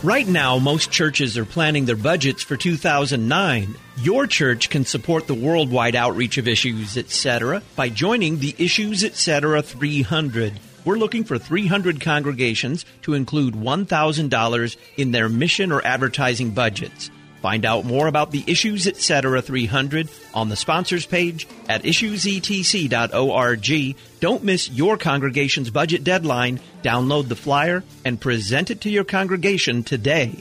Right now, most churches are planning their budgets for 2009. Your church can support the worldwide outreach of Issues Etc. by joining the Issues Etc. 300. We're looking for 300 congregations to include $1,000 in their mission or advertising budgets. Find out more about the Issues Etc. 300 on the sponsors page at issuesetc.org. Don't miss your congregation's budget deadline. Download the flyer and present it to your congregation today.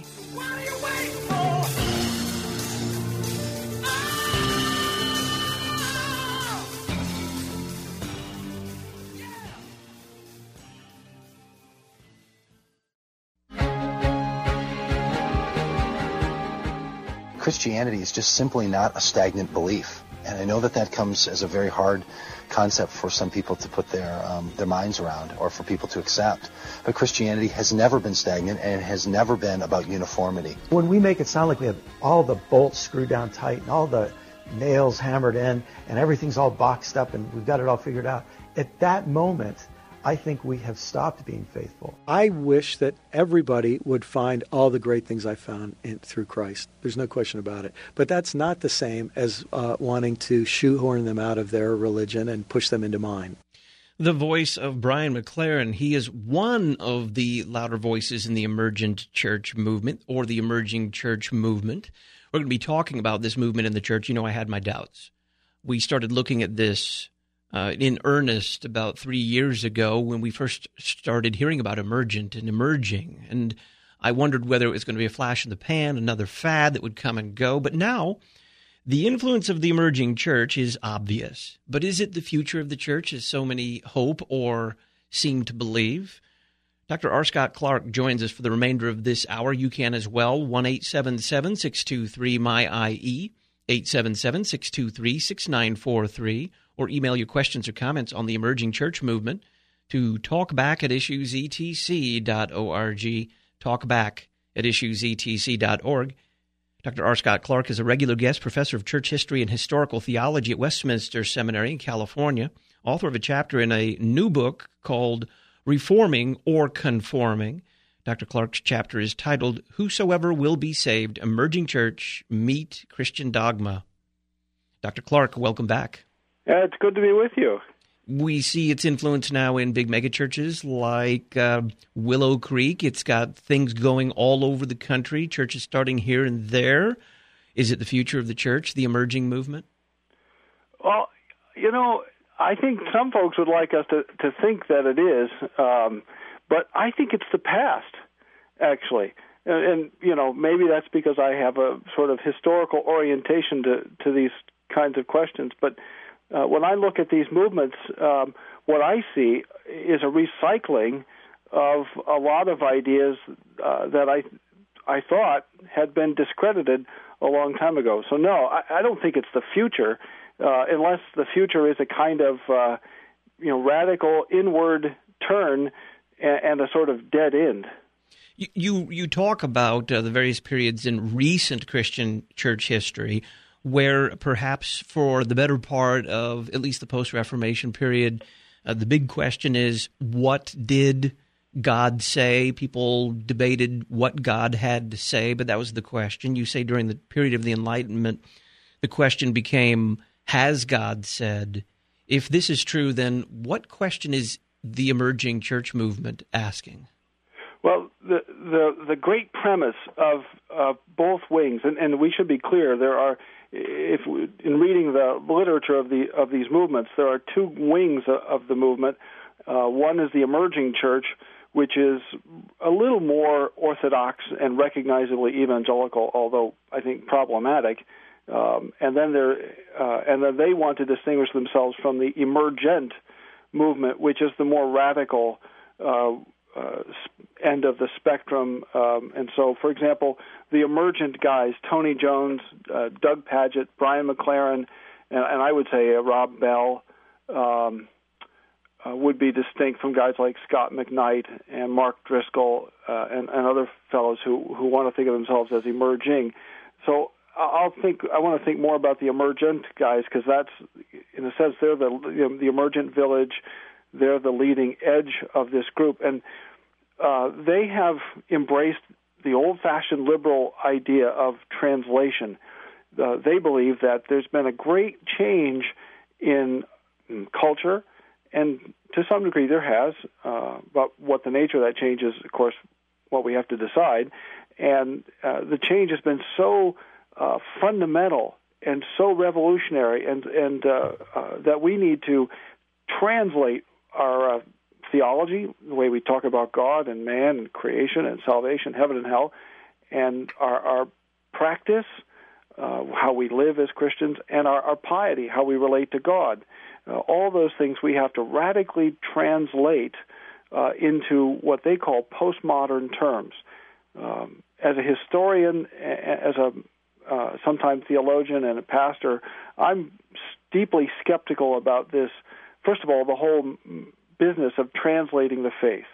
Christianity is just simply not a stagnant belief. And I know that comes as a very hard concept for some people to put their minds around or for people to accept. But Christianity has never been stagnant, and it has never been about uniformity. When we make it sound like we have all the bolts screwed down tight and all the nails hammered in and everything's all boxed up and we've got it all figured out, at that moment, I think we have stopped being faithful. I wish that everybody would find all the great things I found through Christ. There's no question about it. But that's not the same as wanting to shoehorn them out of their religion and push them into mine. The voice of Brian McLaren, he is one of the louder voices in the emergent church movement or the emerging church movement. We're going to be talking about this movement in the church. You know, I had my doubts. We started looking at this in earnest about 3 years ago when we first started hearing about emergent and emerging. And I wondered whether it was going to be a flash in the pan, another fad that would come and go. But now the influence of the emerging church is obvious. But is it the future of the church, as so many hope or seem to believe? Dr. R. Scott Clark joins us for the remainder of this hour. You can as well, 1-877-623-MY-IE, 877-623-6943, or email your questions or comments on the emerging church movement to talkback@issuesetc.org, talkback@issuesetc.org. Dr. R. Scott Clark is a regular guest professor of church history and historical theology at Westminster Seminary in California, author of a chapter in a new book called Reforming or Conforming. Dr. Clark's chapter is titled, Whosoever Will Be Saved, Emerging Church, Meet Christian Dogma. Dr. Clark, welcome back. It's good to be with you. We see its influence now in big megachurches like Willow Creek. It's got things going all over the country, churches starting here and there. Is it the future of the church, the emerging movement? Well, you know, I think some folks would like us to think that it is, but I think it's the past, actually. And, you know, maybe that's because I have a sort of historical orientation to these kinds of questions, but when I look at these movements, what I see is a recycling of a lot of ideas that I thought had been discredited a long time ago. So no, I don't think it's the future, unless the future is a kind of radical inward turn and a sort of dead end. You talk about the various periods in recent Christian church history where perhaps for the better part of at least the post-Reformation period, the big question is, what did God say? People debated what God had to say, but that was the question. You say during the period of the Enlightenment, the question became, has God said? If this is true, then what question is the emerging church movement asking? Well, the great premise of both wings, and we should be clear, there are, in reading the literature of these movements, there are two wings of the movement. One is the emerging church, which is a little more orthodox and recognizably evangelical, although I think problematic. And then they want to distinguish themselves from the emergent movement, which is the more radical end of the spectrum. And so, for example, the emergent guys, Tony Jones, Doug Pagitt, Brian McLaren, and I would say Rob Bell, would be distinct from guys like Scott McKnight and Mark Driscoll and other fellows who want to think of themselves as emerging. So I want to think more about the emergent guys, because that's, in a sense, they're the emergent village. They're the leading edge of this group, and they have embraced the old-fashioned liberal idea of translation. They believe that there's been a great change in culture, and to some degree there has, but what the nature of that change is, of course, what we have to decide. And the change has been so fundamental and so revolutionary, and that we need to translate our theology, the way we talk about God and man and creation and salvation, heaven and hell, and our practice, how we live as Christians, and our piety, how we relate to God. All those things we have to radically translate into what they call postmodern terms. As a historian, as a sometime theologian and a pastor, I'm deeply skeptical about this. First of all, the whole business of translating the faith.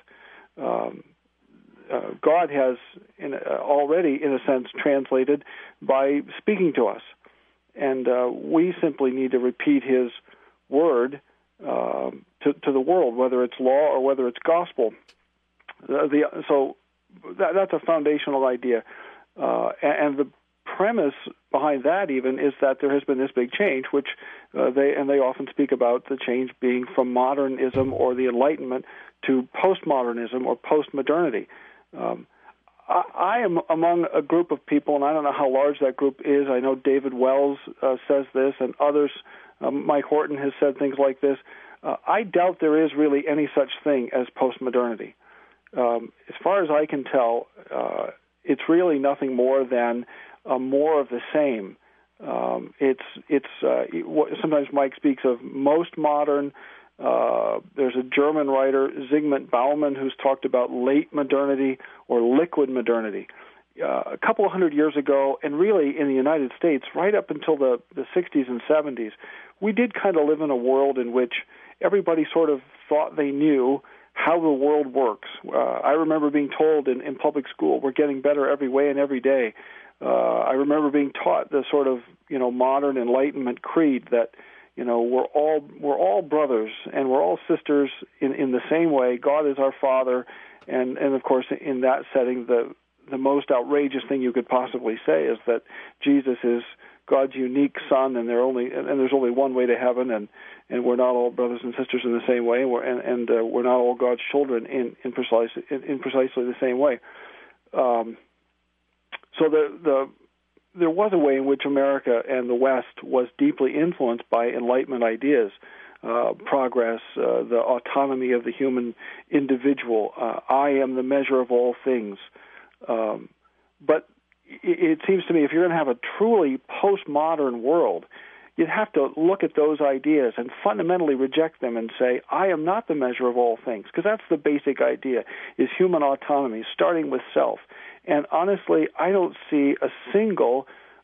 God has already, in a sense, translated by speaking to us. And we simply need to repeat His word to the world, whether it's law or whether it's gospel. So that's a foundational idea. And the premise behind that even is that there has been this big change, which they often speak about the change being from modernism or the Enlightenment to postmodernism or postmodernity. I am among a group of people, and I don't know how large that group is. I know David Wells says this, and others, Mike Horton has said things like this. I doubt there is really any such thing as postmodernity. As far as I can tell, it's really nothing more than more of the same. Sometimes Mike speaks of most modern. There's a German writer, Zygmunt Bauman, who's talked about late modernity or liquid modernity. A couple of hundred years ago, and really in the United States, right up until the 60s and 70s, we did kind of live in a world in which everybody sort of thought they knew how the world works. I remember being told in public school, we're getting better every way and every day. I remember being taught the sort of, modern Enlightenment creed that, we're all brothers and we're all sisters in the same way. God is our Father, and of course in that setting the most outrageous thing you could possibly say is that Jesus is God's unique Son, and there's only one way to heaven, and we're not all brothers and sisters in the same way, and we're not all God's children in precisely the same way. So there was a way in which America and the West was deeply influenced by Enlightenment ideas, progress, the autonomy of the human individual. I am the measure of all things. But it seems to me if you're going to have a truly postmodern world, you'd have to look at those ideas and fundamentally reject them and say, I am not the measure of all things, because that's the basic idea, is human autonomy, starting with self. And honestly, I don't see a single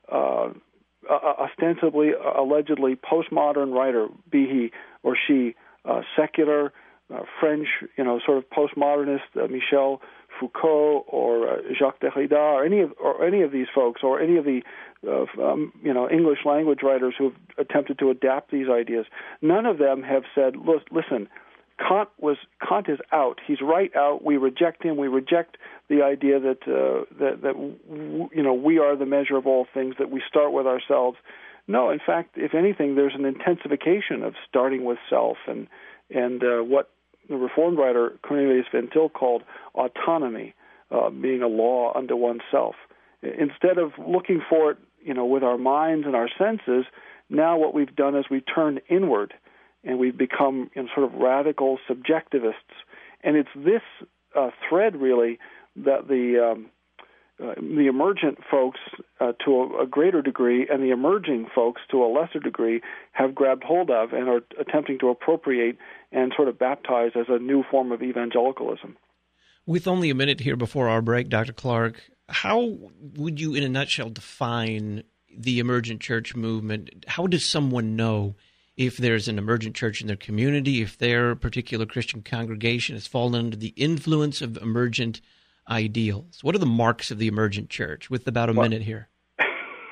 ostensibly, allegedly postmodern writer, be he or she secular, French, sort of postmodernist, Michel Foucault or Jacques Derrida, or any of these folks, or any of the English language writers who have attempted to adapt these ideas. None of them have said, listen, Kant is out. He's right out. We reject him. We reject the idea that we are the measure of all things, that we start with ourselves. No, in fact, if anything, there's an intensification of starting with self and what the Reformed writer Cornelius Van Til called autonomy, being a law unto oneself. Instead of looking for it, with our minds and our senses, now what we've done is we turn inward, and we've become sort of radical subjectivists. And it's this thread, really, that the emergent folks to a greater degree and the emerging folks to a lesser degree have grabbed hold of and are attempting to appropriate and sort of baptize as a new form of evangelicalism. With only a minute here before our break, Dr. Clark, how would you, in a nutshell, define the emergent church movement? How does someone know if there's an emergent church in their community, if their particular Christian congregation has fallen under the influence of emergent ideals? What are the marks of the emergent church, with about a minute here?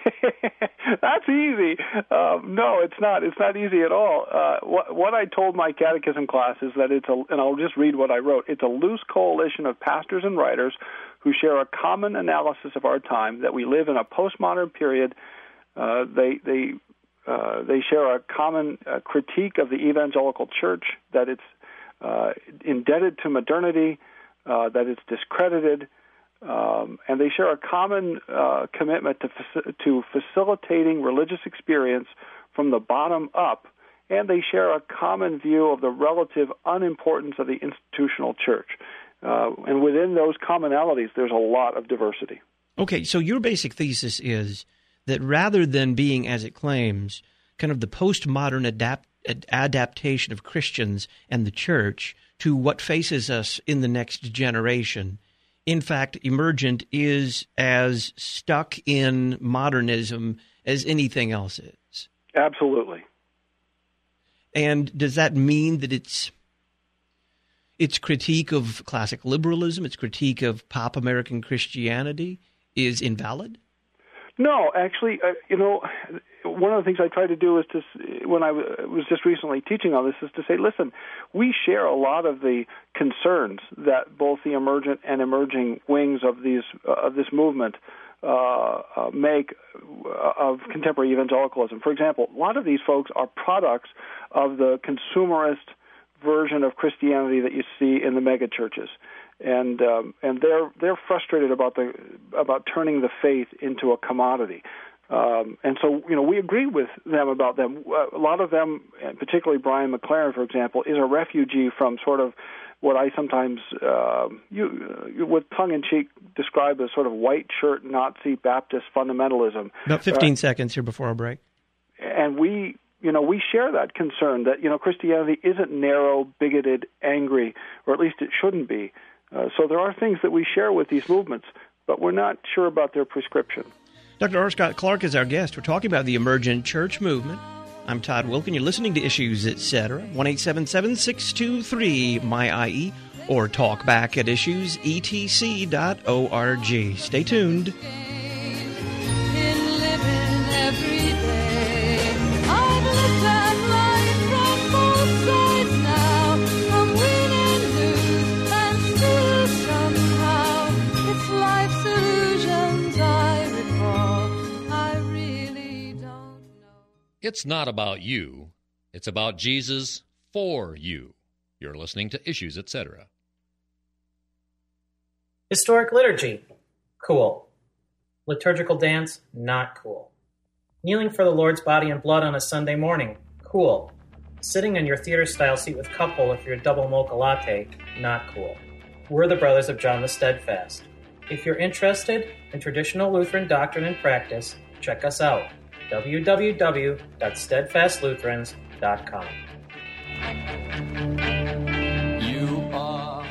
That's easy. No, it's not. It's not easy at all. What I told my catechism class is that and I'll just read what I wrote. It's a loose coalition of pastors and writers who share a common analysis of our time, that we live in a postmodern period. They share a common critique of the evangelical church, that it's indebted to modernity, that it's discredited, and they share a common commitment to facilitating religious experience from the bottom up, and they share a common view of the relative unimportance of the institutional church. And within those commonalities, there's a lot of diversity. Okay, so your basic thesis is that rather than being, as it claims, kind of the postmodern adaptation of Christians and the church to what faces us in the next generation, in fact, Emergent is as stuck in modernism as anything else is. Absolutely. And does that mean that its critique of classic liberalism, its critique of pop American Christianity is invalid? No, actually, one of the things I try to do is when I was just recently teaching on this, is to say, listen, we share a lot of the concerns that both the emergent and emerging wings of this movement make of contemporary evangelicalism. For example, a lot of these folks are products of the consumerist version of Christianity that you see in the mega churches. And they're frustrated about turning the faith into a commodity, and so we agree with them about them. A lot of them, and particularly Brian McLaren, for example, is a refugee from sort of what I sometimes, with tongue-in-cheek, describe as sort of white shirt Nazi Baptist fundamentalism. About 15 seconds here before our break. And we share that concern that Christianity isn't narrow, bigoted, angry, or at least it shouldn't be. So there are things that we share with these movements, but we're not sure about their prescription. Dr. R. Scott Clark is our guest. We're talking about the emergent church movement. I'm Todd Wilken. You're listening to Issues, Etc. 1-877-623-MY-IE or talk back at issuesetc.org. Stay tuned. It's not about you. It's about Jesus for you. You're listening to Issues, Etc. Historic liturgy, cool. Liturgical dance, not cool. Kneeling for the Lord's body and blood on a Sunday morning, cool. Sitting in your theater-style seat with cup hole if you're a double mocha latte, not cool. We're the Brothers of John the Steadfast. If you're interested in traditional Lutheran doctrine and practice, check us out. www.steadfastlutherans.com. You are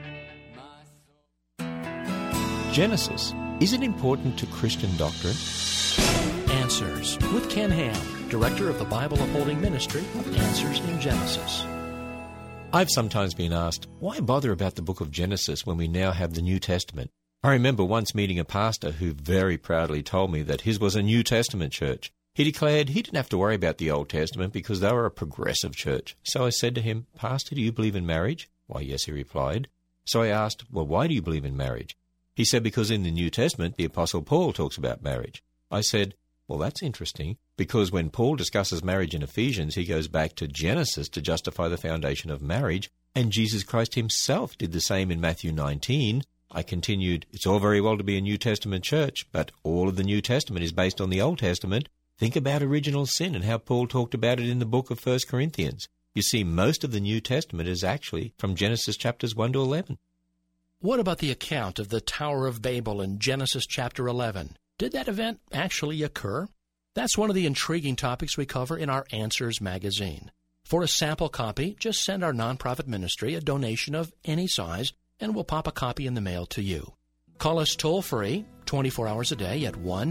Genesis. Is it important to Christian doctrine? Answers with Ken Ham, director of the Bible Upholding Ministry of Answers in Genesis. I've sometimes been asked, why bother about the book of Genesis when we now have the New Testament? I remember once meeting a pastor who very proudly told me that his was a New Testament church. He declared he didn't have to worry about the Old Testament because they were a progressive church. So I said to him, Pastor, do you believe in marriage? Why, yes, he replied. So I asked, well, why do you believe in marriage? He said, because in the New Testament, the Apostle Paul talks about marriage. I said, well, that's interesting, because when Paul discusses marriage in Ephesians, he goes back to Genesis to justify the foundation of marriage, and Jesus Christ himself did the same in Matthew 19. I continued, it's all very well to be a New Testament church, but all of the New Testament is based on the Old Testament. Think about original sin and how Paul talked about it in the book of 1 Corinthians. You see, most of the New Testament is actually from Genesis chapters 1 to 11. What about the account of the Tower of Babel in Genesis chapter 11? Did that event actually occur? That's one of the intriguing topics we cover in our Answers magazine. For a sample copy, just send our nonprofit ministry a donation of any size, and we'll pop a copy in the mail to you. Call us toll-free, 24 hours a day at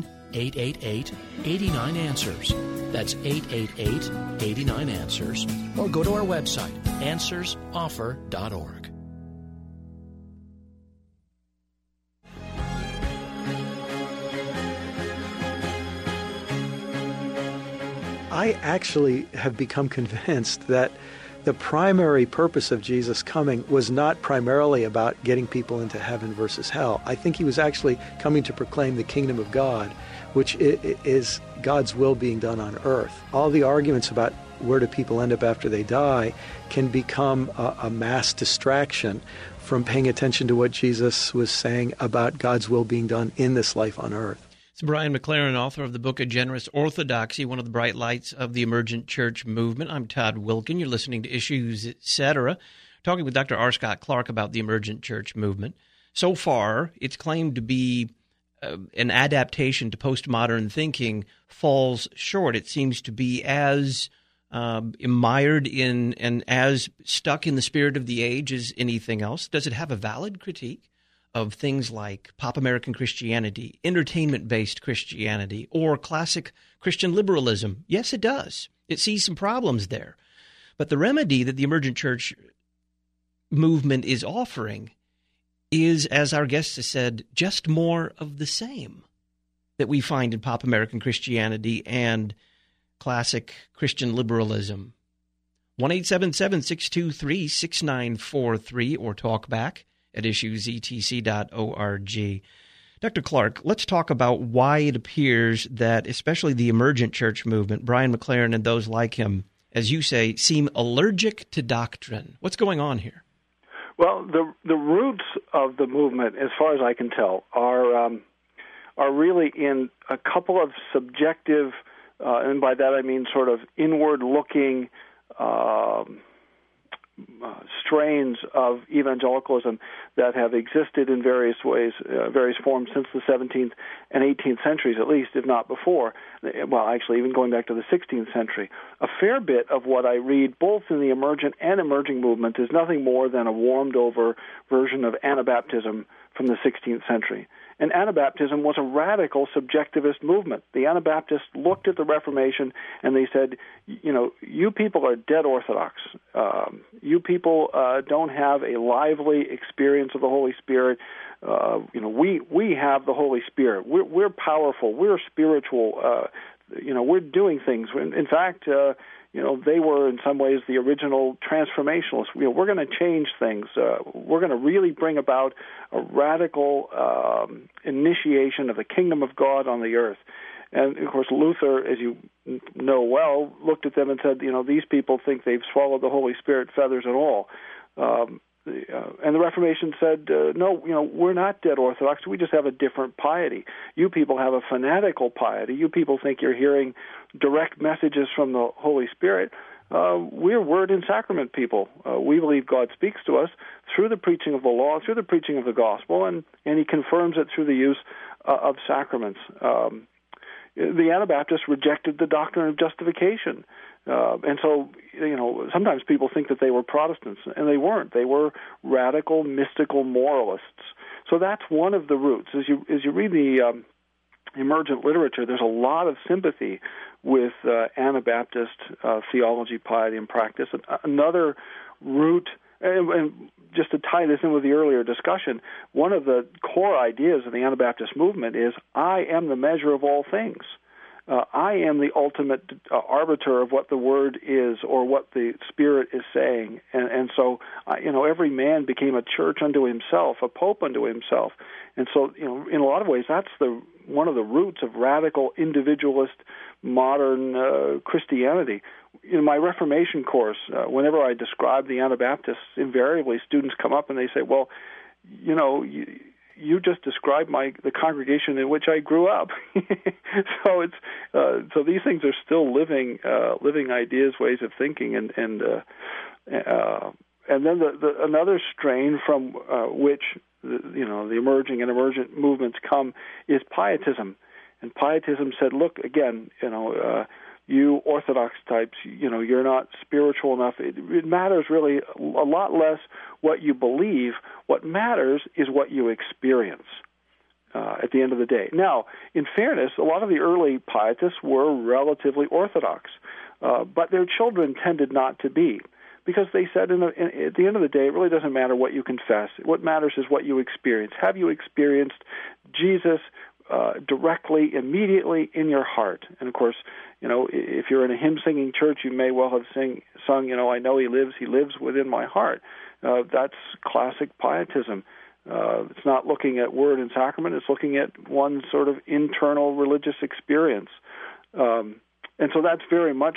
1-888-89-ANSWERS. That's 888-89-ANSWERS. Or go to our website, answersoffer.org. I actually have become convinced that the primary purpose of Jesus coming was not primarily about getting people into heaven versus hell. I think he was actually coming to proclaim the kingdom of God, which is God's will being done on earth. All the arguments about where do people end up after they die can become a mass distraction from paying attention to what Jesus was saying about God's will being done in this life on earth. It's Brian McLaren, author of the book A Generous Orthodoxy, one of the bright lights of the emergent church movement. I'm Todd Wilkin. You're listening to Issues, Etc., talking with Dr. R. Scott Clark about the emergent church movement. So far, it's claimed to be an adaptation to postmodern thinking falls short. It seems to be as mired in and as stuck in the spirit of the age as anything else. Does it have a valid critique of things like pop American Christianity, entertainment-based Christianity, or classic Christian liberalism? Yes, it does. It sees some problems there. But the remedy that the emergent church movement is offering is, as our guest has said, just more of the same that we find in pop American Christianity and classic Christian liberalism. 1-877-623-6943 or talk back at issuesetc.org. Dr. Clark, let's talk about why it appears that especially the emergent church movement, Brian McLaren and those like him, as you say, seem allergic to doctrine. What's going on here? Well, the roots of the movement, as far as I can tell, are really in a couple of subjective, and by that I mean sort of inward-looking strains of evangelicalism that have existed in various ways, various forms since the 17th and 18th centuries, at least, if not before. Well, actually, even going back to the 16th century. A fair bit of what I read, both in the emergent and emerging movement, is nothing more than a warmed-over version of Anabaptism from the 16th century. And Anabaptism was a radical subjectivist movement. The Anabaptists looked at the Reformation and they said, you know, you people are dead orthodox. You people don't have a lively experience of the Holy Spirit. We have the Holy Spirit. We're powerful. We're spiritual. We're doing things. In fact, they were in some ways the original transformationalists. We're going to change things. We're going to really bring about a radical initiation of the kingdom of God on the earth. And, of course, Luther, as you know well, looked at them and said, these people think they've swallowed the Holy Spirit, feathers and all. And the Reformation said, no, we're not dead orthodox. We just have a different piety. You people have a fanatical piety. You people think you're hearing direct messages from the Holy Spirit. We're word and sacrament people. We believe God speaks to us through the preaching of the law, through the preaching of the gospel, and he confirms it through the use of sacraments. The Anabaptists rejected the doctrine of justification. And so, sometimes people think that they were Protestants, and they weren't. They were radical, mystical moralists. So that's one of the roots. As you read the emergent literature, there's a lot of sympathy with Anabaptist theology, piety, and practice. Another root, and just to tie this in with the earlier discussion, one of the core ideas of the Anabaptist movement is, I am the measure of all things. I am the ultimate arbiter of what the Word is or what the Spirit is saying. And so, every man became a church unto himself, a pope unto himself. And so, in a lot of ways, that's one of the roots of radical individualist modern Christianity. In my Reformation course, whenever I describe the Anabaptists, invariably students come up and they say, well, you just described the congregation in which I grew up. So it's so these things are still living ideas, ways of thinking, and then another strain from which the emerging and emergent movements come is pietism. And pietism said, look, again, you Orthodox types, you're not spiritual enough. It matters really a lot less what you believe. What matters is what you experience at the end of the day. Now, in fairness, a lot of the early pietists were relatively Orthodox, but their children tended not to be, because they said at the end of the day, it really doesn't matter what you confess. What matters is what you experience. Have you experienced Jesus directly, immediately in your heart. And of course, if you're in a hymn-singing church, you may well have sung, I know he lives within my heart. That's classic pietism. It's not looking at word and sacrament, it's looking at one sort of internal religious experience. And so that's very much,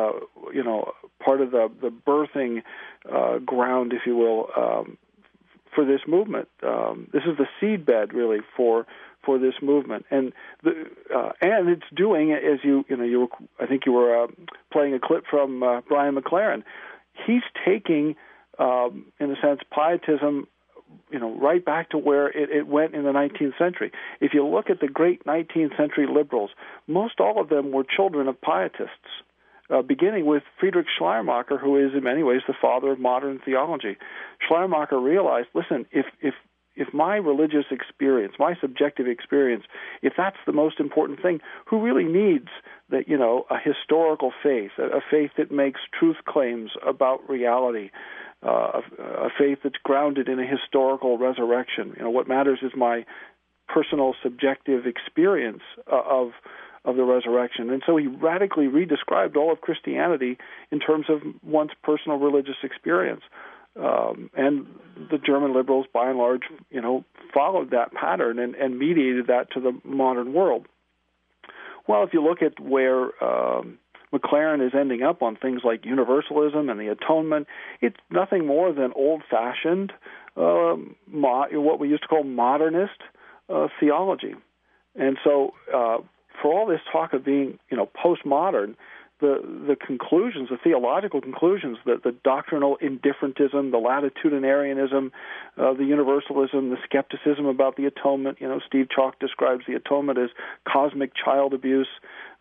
part of the birthing ground, if you will, for this movement. This is the seedbed, really, for this movement, and it's doing, as I think you were playing a clip from Brian McLaren. He's taking, in a sense, pietism, right back to where it went in the 19th century. If you look at the great 19th century liberals, most all of them were children of pietists, beginning with Friedrich Schleiermacher, who is in many ways the father of modern theology. Schleiermacher realized, listen, if my religious experience, my subjective experience, if that's the most important thing, who really needs that, a historical faith, a faith that makes truth claims about reality, a faith that's grounded in a historical resurrection? What matters is my personal subjective experience of the resurrection. And so he radically redescribed all of Christianity in terms of one's personal religious experience. And the German liberals, by and large, followed that pattern and mediated that to the modern world. Well, if you look at where McLaren is ending up on things like universalism and the atonement, it's nothing more than old-fashioned, what we used to call modernist theology. And so for all this talk of being, postmodern, the conclusions, the theological conclusions, the doctrinal indifferentism, the latitudinarianism, the universalism, the skepticism about the atonement. Steve Chalk describes the atonement as cosmic child abuse,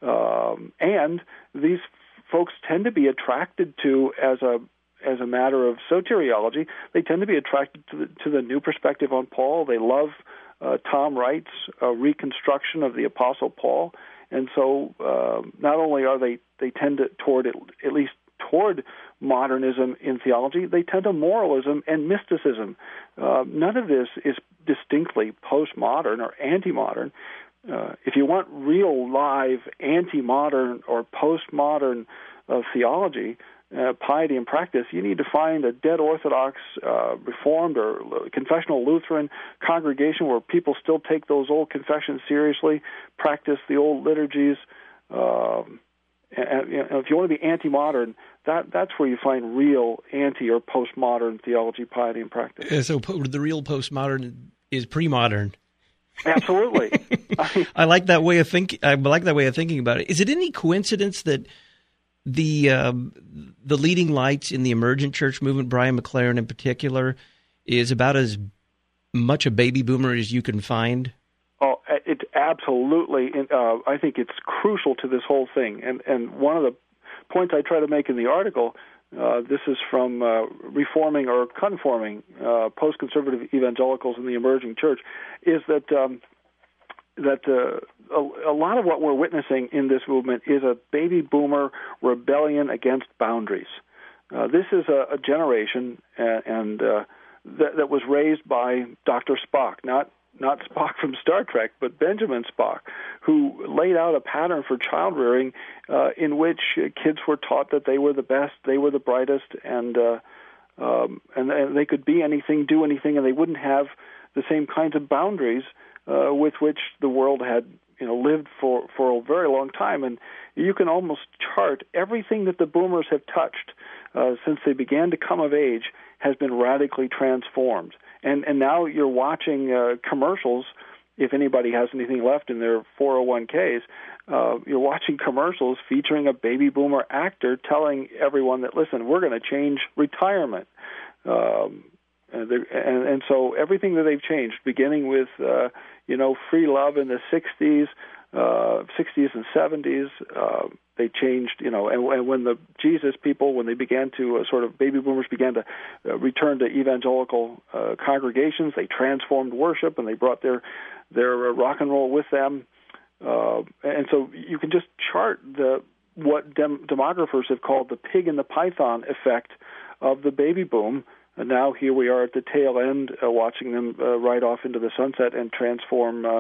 and these folks tend to be attracted to, as a matter of soteriology, they tend to be attracted to the new perspective on Paul. They love Tom Wright's reconstruction of the Apostle Paul. And so not only are they tend to at least toward modernism in theology, they tend to moralism and mysticism. None of this is distinctly postmodern or anti-modern. If you want real live anti-modern or postmodern theology, piety and practice, you need to find a dead Orthodox, Reformed, or confessional Lutheran congregation where people still take those old confessions seriously, practice the old liturgies. And if you want to be anti-modern, that's where you find real anti- or postmodern theology, piety, and practice. So the real postmodern is pre-modern. Absolutely. I like that way of thinking. I like that way of thinking about it. Is it any coincidence that the leading lights in the emergent church movement, Brian McLaren in particular, is about as much a baby boomer as you can find? Oh, it absolutely. I think it's crucial to this whole thing. And one of the points I try to make in the article, this is from reforming or conforming post-conservative evangelicals in the emerging church, is that a lot of what we're witnessing in this movement is a baby boomer rebellion against boundaries. This is a generation that was raised by Dr. Spock, not Spock from Star Trek, but Benjamin Spock, who laid out a pattern for child rearing in which kids were taught that they were the best, they were the brightest, and they could be anything, do anything, and they wouldn't have the same kinds of boundaries with which the world had lived for a very long time. And you can almost chart everything that the boomers have touched since they began to come of age has been radically transformed. And now you're watching commercials, if anybody has anything left in their 401ks, you're watching commercials featuring a baby boomer actor telling everyone that, listen, we're going to change retirement. And so everything that they've changed, beginning with, free love in the 60s and 70s, they changed, and when the Jesus people, when they began to baby boomers began to return to evangelical congregations, they transformed worship and they brought their rock and roll with them. And so you can just chart what demographers have called the pig and the python effect of the baby boom. And now here we are at the tail end, watching them ride off into the sunset and transform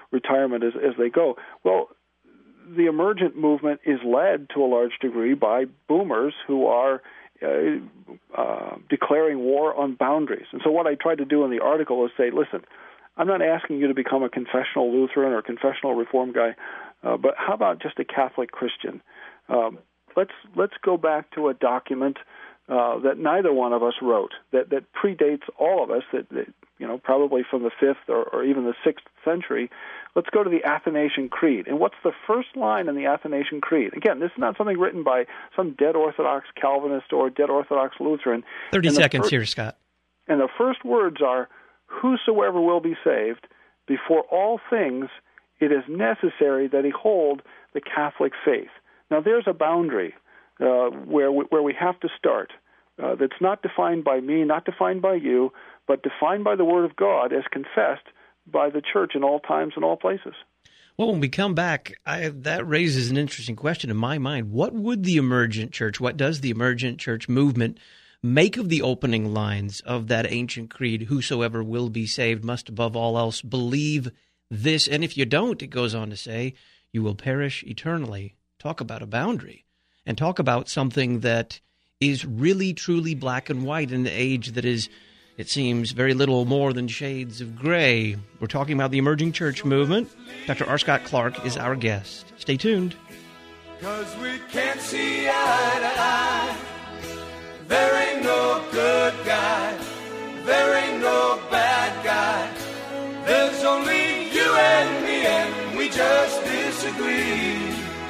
retirement as they go. Well, the emergent movement is led to a large degree by boomers who are declaring war on boundaries. And so what I tried to do in the article is say, listen, I'm not asking you to become a confessional Lutheran or confessional Reform guy, but how about just a Catholic Christian? Let's go back to a document that neither one of us wrote, that predates all of us, that probably from the 5th or even the 6th century. Let's go to the Athanasian Creed. And what's the first line in the Athanasian Creed? Again, this is not something written by some dead Orthodox Calvinist or dead Orthodox Lutheran. 30 seconds here, Scott. And the first words are, whosoever will be saved, before all things it is necessary that he hold the Catholic faith. Now there's a boundary where we have to start. That's not defined by me, not defined by you, but defined by the Word of God as confessed by the Church in all times and all places. Well, when we come back, that raises an interesting question in my mind. What would the emergent church, what does the emergent church movement make of the opening lines of that ancient creed, whosoever will be saved must above all else believe this, and if you don't, it goes on to say, you will perish eternally. Talk about a boundary, and talk about something that is really, truly black and white in the age that is, it seems, very little more than shades of gray. We're talking about the emerging church movement. Dr. R. Scott Clark is our guest. Stay tuned. 'Cause we can't see eye to eye. There ain't no good guy. There ain't no bad guy. There's only you and me, and we just disagree.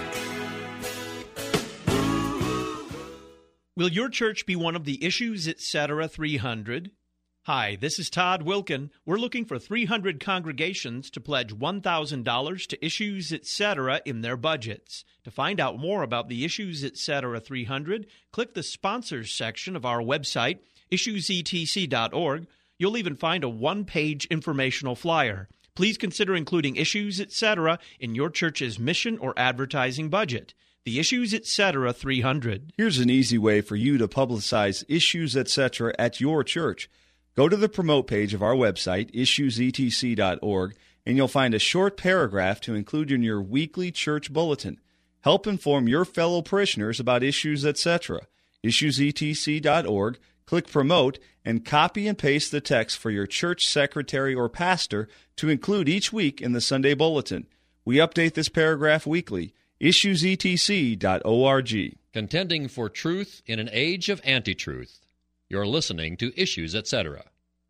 Will your church be one of the Issues Etc. 300? Hi, this is Todd Wilkin. We're looking for 300 congregations to pledge $1,000 to Issues Etc. in their budgets. To find out more about the Issues Etc. 300, click the sponsors section of our website, issuesetc.org. You'll even find a one-page informational flyer. Please consider including Issues Etc. in your church's mission or advertising budget. The Issues Etc. 300. Here's an easy way for you to publicize Issues Etc. at your church. Go to the promote page of our website, issuesetc.org, and you'll find a short paragraph to include in your weekly church bulletin. Help inform your fellow parishioners about Issues Etc. Issuesetc.org, click Promote, and copy and paste the text for your church secretary or pastor to include each week in the Sunday bulletin. We update this paragraph weekly. issuesetc.org. Contending for truth in an age of anti-truth. You're listening to Issues Etc.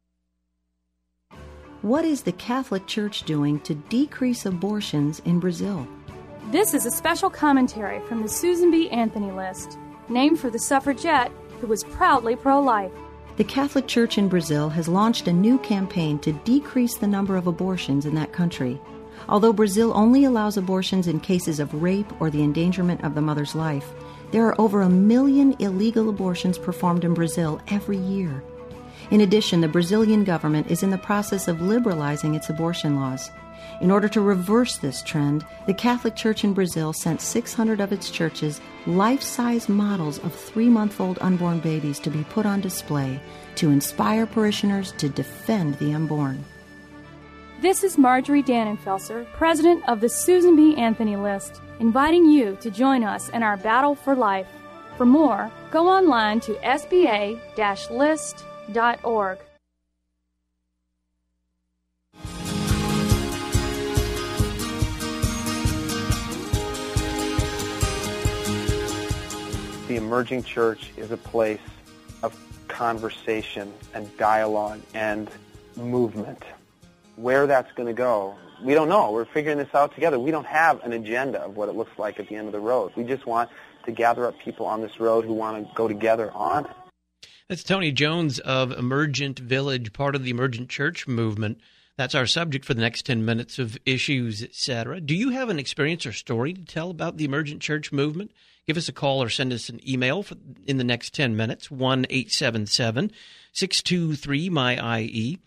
What is the Catholic Church doing to decrease abortions in Brazil? This is a special commentary from the Susan B. Anthony List, named for the suffragette who was proudly pro-life. The Catholic Church in Brazil has launched a new campaign to decrease the number of abortions in that country. Although Brazil only allows abortions in cases of rape or the endangerment of the mother's life, there are over 1 million illegal abortions performed in Brazil every year. In addition, the Brazilian government is in the process of liberalizing its abortion laws. In order to reverse this trend, the Catholic Church in Brazil sent 600 of its churches life-size models of 3-month-old unborn babies to be put on display to inspire parishioners to defend the unborn. This is Marjorie Dannenfelser, president of the Susan B. Anthony List, inviting you to join us in our battle for life. For more, go online to sba-list.org. The emerging church is a place of conversation and dialogue and movement. Where that's going to go, we don't know. We're figuring this out together. We don't have an agenda of what it looks like at the end of the road. We just want to gather up people on this road who want to go together on it. That's Tony Jones of Emergent Village, part of the Emergent Church movement. That's our subject for the next 10 minutes of Issues Etc. Do you have an experience or story to tell about the Emergent Church movement? Give us a call or send us an email in the next 10 minutes, 1-877-623-MY-IE.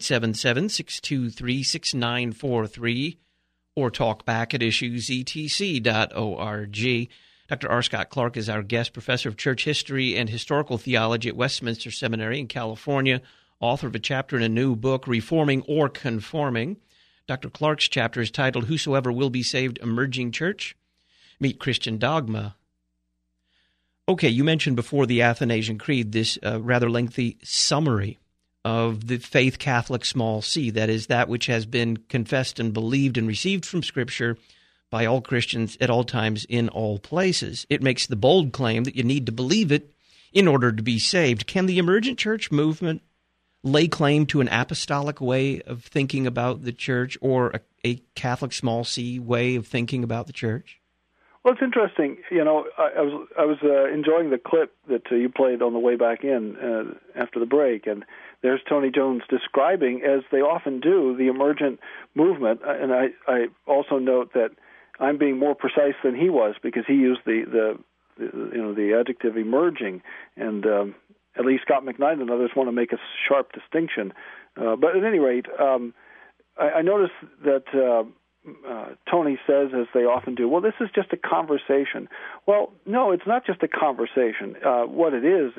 877-623-6943, or talk back at issuesetc.org. Dr. R. Scott Clark is our guest, professor of church history and historical theology at Westminster Seminary in California, author of a chapter in a new book, Reforming or Conforming. Dr. Clark's chapter is titled Whosoever Will Be Saved, Emerging Church. Meet Christian Dogma. Okay, you mentioned before the Athanasian Creed this rather lengthy summary of the faith Catholic small c, that is, that which has been confessed and believed and received from Scripture by all Christians at all times in all places. It makes the bold claim that you need to believe it in order to be saved. Can the emergent church movement lay claim to an apostolic way of thinking about the church, or a Catholic small c way of thinking about the church? Well, it's interesting. You know, I was enjoying the clip that you played on the way back in after the break, and there's Tony Jones describing, as they often do, the emergent movement. And I also note that I'm being more precise than he was, because he used the adjective emerging, and at least Scott McKnight and others want to make a sharp distinction. But at any rate, I noticed that Tony says, as they often do, well, this is just a conversation. Well, no, it's not just a conversation. What it is,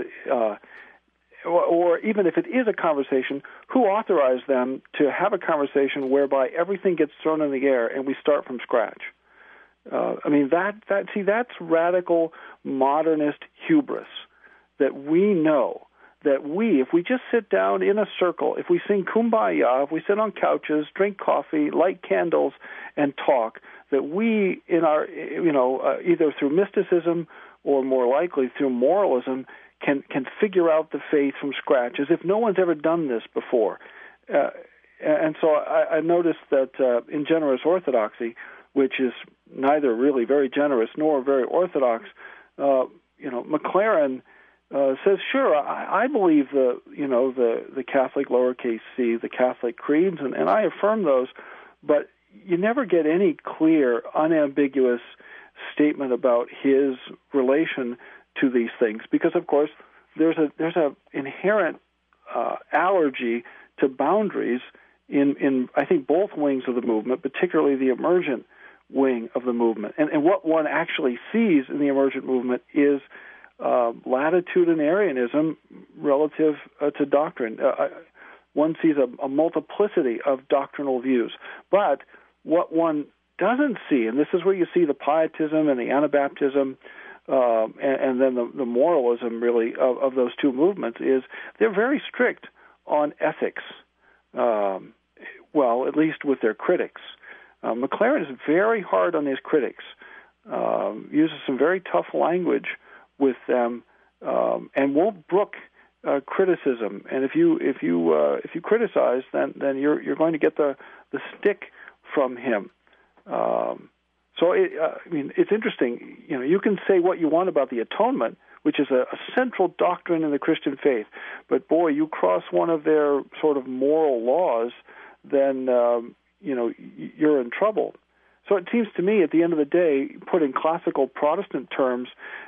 or even if it is a conversation, who authorized them to have a conversation whereby everything gets thrown in the air and we start from scratch? I mean, that's radical modernist hubris, that we know that if we just sit down in a circle, if we sing Kumbaya, if we sit on couches, drink coffee, light candles, and talk, that we, in our, either through mysticism or more likely through moralism, can figure out the faith from scratch, as if no one's ever done this before. And so I noticed that in generous orthodoxy, which is neither really very generous nor very orthodox, McLaren says, sure, I believe the Catholic lowercase c, the Catholic creeds, and I affirm those, but you never get any clear, unambiguous statement about his relation to these things, because of course there's a inherent allergy to boundaries in I think both wings of the movement, particularly the emergent wing of the movement, and what one actually sees in the emergent movement is latitudinarianism relative to doctrine. One sees a multiplicity of doctrinal views. But what one doesn't see, and this is where you see the pietism and the Anabaptism and then the moralism, really, of those two movements, is they're very strict on ethics, well, at least with their critics. McLaren is very hard on his critics, uses some very tough language with them, and won't brook criticism. And if you criticize, then you're going to get the stick from him. So it's interesting. You can say what you want about the atonement, which is a central doctrine in the Christian faith, but boy, you cross one of their sort of moral laws, then you're in trouble. So it seems to me, at the end of the day, put in classical Protestant terms,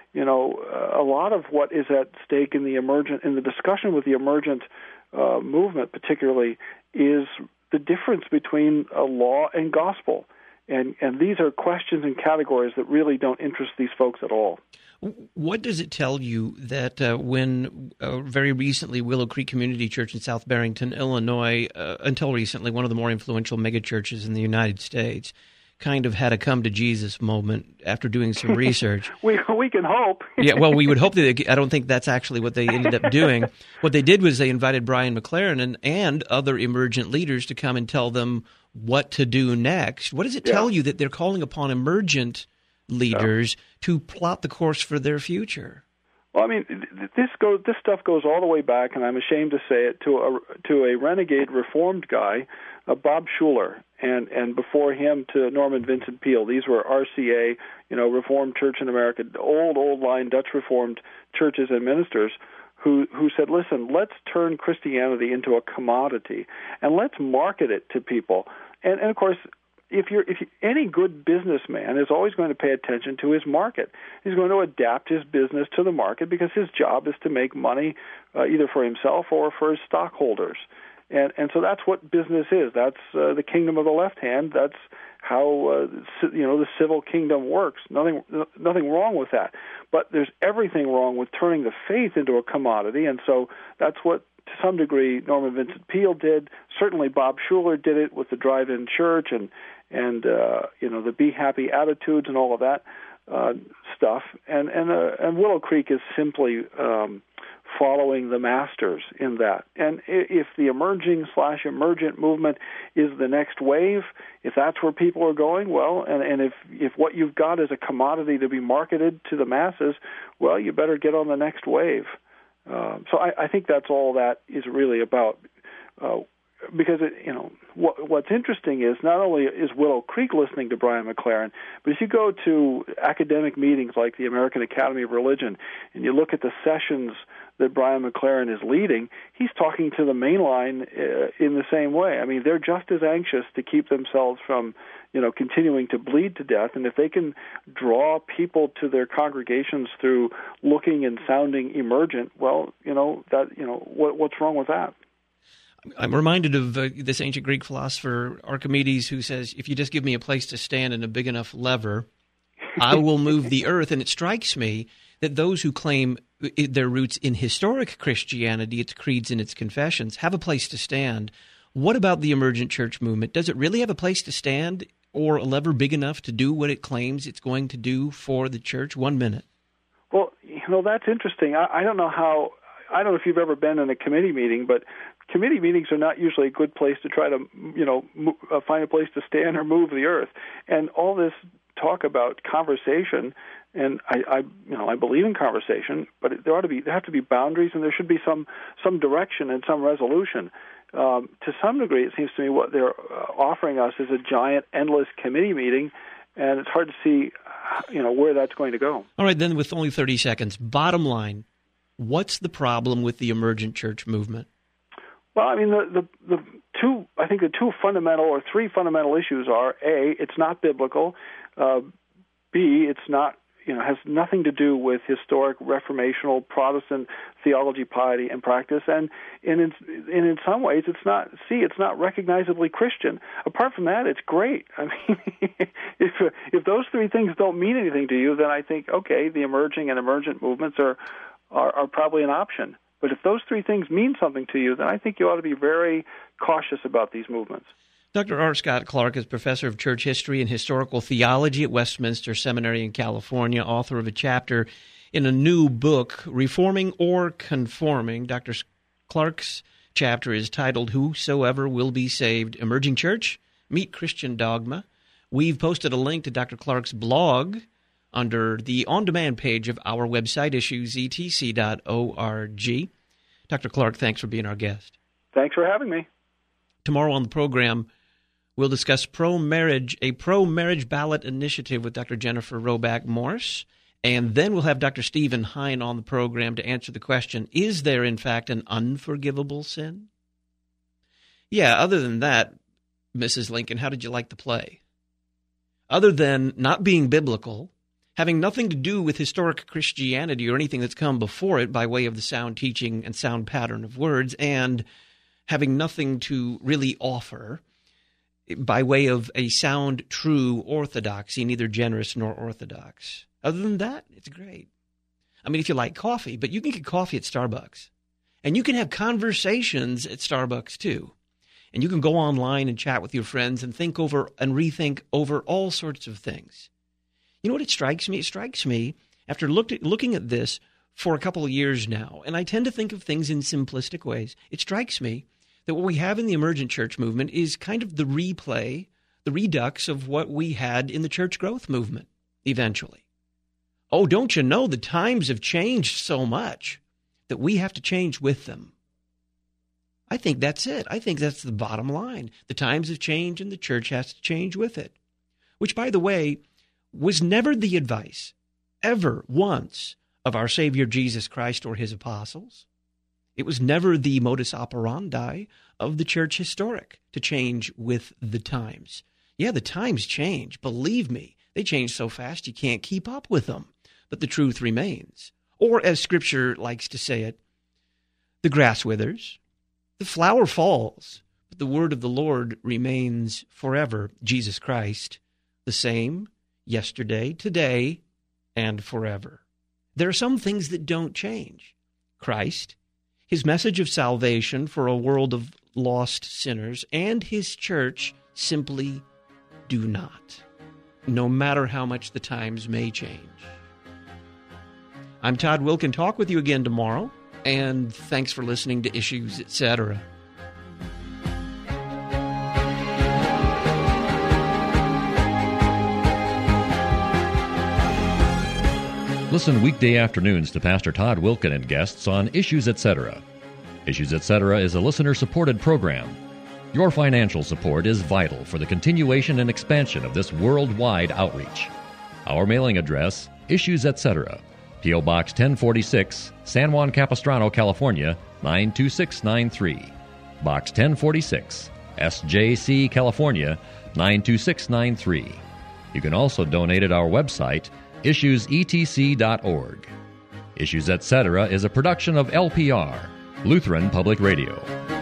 a lot of what is at stake in the discussion with the emergent movement, particularly, is the difference between law and gospel, and these are questions and categories that really don't interest these folks at all. What does it tell you that when very recently Willow Creek Community Church in South Barrington, Illinois, until recently one of the more influential megachurches in the United States, kind of had a come-to-Jesus moment after doing some research? we can hope. Yeah, well, we would hope that. I don't think that's actually what they ended up doing. What they did was they invited Brian McLaren and other emergent leaders to come and tell them what to do next. What does it tell you that they're calling upon emergent leaders to plot the course for their future? Well, I mean, this stuff goes all the way back, and I'm ashamed to say it, to a renegade Reformed guy, Bob Schuller, and before him to Norman Vincent Peale. These were RCA, Reformed Church in America, old line Dutch Reformed churches and ministers who said, listen, let's turn Christianity into a commodity and let's market it to people. And of course, if any good businessman is always going to pay attention to his market. He's going to adapt his business to the market because his job is to make money either for himself or for his stockholders. And so that's what business is. That's the kingdom of the left hand. That's how the civil kingdom works. Nothing wrong with that. But there's everything wrong with turning the faith into a commodity. And so that's what To some degree, Norman Vincent Peale did. Certainly, Bob Schuller did it with the drive-in church and the Be Happy attitudes and all of that stuff. And Willow Creek is simply following the masters in that. And if the emerging/emergent movement is the next wave, if that's where people are going, well, and if what you've got is a commodity to be marketed to the masses, well, you better get on the next wave. So I think that's all that is really about. Because what's interesting is not only is Willow Creek listening to Brian McLaren, but if you go to academic meetings like the American Academy of Religion and you look at the sessions that Brian McLaren is leading, he's talking to the mainline in the same way. I mean, they're just as anxious to keep themselves from continuing to bleed to death, and if they can draw people to their congregations through looking and sounding emergent, well, what's wrong with that? I'm reminded of this ancient Greek philosopher Archimedes, who says, if you just give me a place to stand and a big enough lever, I will move the earth. And it strikes me that those who claim their roots in historic Christianity, its creeds and its confessions, have a place to stand. What about the emergent church movement? Does it really have a place to stand or a lever big enough to do what it claims it's going to do for the church? 1 minute. Well, that's interesting. I don't know if you've ever been in a committee meeting, but committee meetings are not usually a good place to try to, find a place to stand or move the earth. And all this talk about conversation, and I believe in conversation, but there have to be boundaries, and there should be some direction and some resolution. To some degree, it seems to me what they're offering us is a giant, endless committee meeting, and it's hard to see, where that's going to go. All right, then, with only 30 seconds, bottom line, what's the problem with the emergent church movement? Well, I mean, the two fundamental or three fundamental issues are: A, it's not biblical; B, it's not, has nothing to do with historic reformational Protestant theology, piety, and practice; and in some ways, it's not recognizably Christian. Apart from that, it's great. I mean, if those three things don't mean anything to you, then I think, okay, the emerging and emergent movements are probably an option. But if those three things mean something to you, then I think you ought to be very cautious about these movements. Dr. R. Scott Clark is professor of church history and historical theology at Westminster Seminary in California, author of a chapter in a new book, Reforming or Conforming. Dr. Clark's chapter is titled, Whosoever Will Be Saved, Emerging Church, Meet Christian Dogma. We've posted a link to Dr. Clark's blog under the on-demand page of our website, issuesetc.org. Dr. Clark, thanks for being our guest. Thanks for having me. Tomorrow on the program, we'll discuss a pro-marriage ballot initiative with Dr. Jennifer Roback Morse, and then we'll have Dr. Stephen Hine on the program to answer the question, is there in fact an unforgivable sin? Yeah, other than that, Mrs. Lincoln, how did you like the play? Other than not being biblical, having nothing to do with historic Christianity or anything that's come before it by way of the sound teaching and sound pattern of words, and having nothing to really offer by way of a sound, true orthodoxy, neither generous nor orthodox. Other than that, it's great. I mean, if you like coffee, but you can get coffee at Starbucks. And you can have conversations at Starbucks, too. And you can go online and chat with your friends and think over and rethink over all sorts of things. You know what it strikes me? It strikes me, after looking at this for a couple of years now, and I tend to think of things in simplistic ways, it strikes me that what we have in the emergent church movement is kind of the replay, the redux of what we had in the church growth movement, eventually. Oh, don't you know the times have changed so much that we have to change with them? I think that's it. I think that's the bottom line. The times have changed and the church has to change with it. Which, by the way, was never the advice, ever once, of our Savior Jesus Christ or his apostles. It was never the modus operandi of the church historic to change with the times. Yeah, the times change. Believe me, they change so fast you can't keep up with them. But the truth remains. Or, as Scripture likes to say it, the grass withers, the flower falls, but the word of the Lord remains forever. Jesus Christ, the same yesterday, today, and forever. There are some things that don't change. Christ, his message of salvation for a world of lost sinners, and his church simply do not, no matter how much the times may change. I'm Todd Wilken. Talk with you again tomorrow, and thanks for listening to Issues, Etc. Listen weekday afternoons to Pastor Todd Wilken and guests on Issues, Etc. Issues, Etc. is a listener-supported program. Your financial support is vital for the continuation and expansion of this worldwide outreach. Our mailing address, Issues, Etc., P.O. Box 1046, San Juan Capistrano, California, 92693. Box 1046, SJC, California, 92693. You can also donate at our website, issuesetc.org. Issues, Etc. is a production of LPR, Lutheran Public Radio.